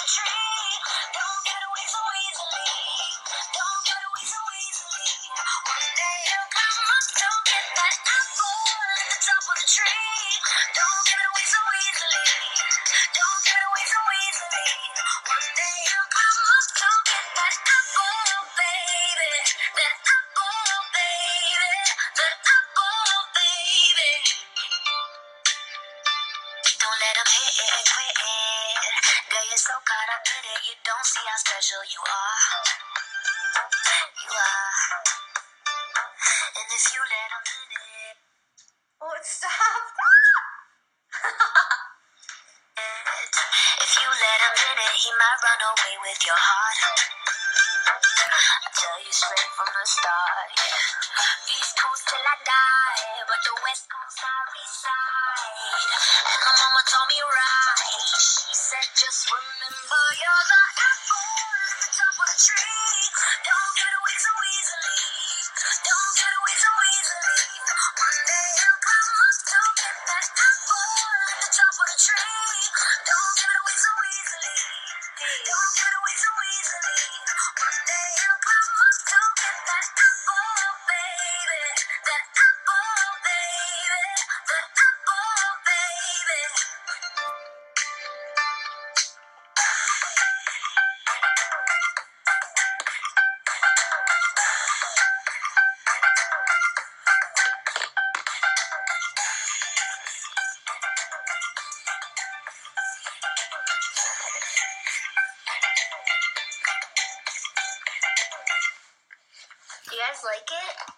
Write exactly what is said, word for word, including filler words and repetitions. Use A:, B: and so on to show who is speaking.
A: the tree. Don't give it away so easily. Don't give it away so easily. One day you'll come up to get that apple at the top of the tree. Don't give it away so easily. Don't give it away so easily. One day you'll come up to get that apple, baby. That apple, baby. That apple, baby. Don't let them hit it and quit it. Girl, you're so caught up in it. You don't see how special you are. You are. And if you let them in it.
B: Oh, it stopped.
A: If you let him in it, he might run away with your heart. I tell you straight from the start. East Coast till I die, but the West Coast I reside. And my mama told me right. She said just remember you're the apple at the top of the tree. Don't give it away so easily. Don't give it away so easily. One day you'll come up to get that apple at the top of the tree. Don't give it away so easily. Don't give it away so easily. One day you'll come up to get that apple, baby. That apple, baby. That apple, baby. You guys like it?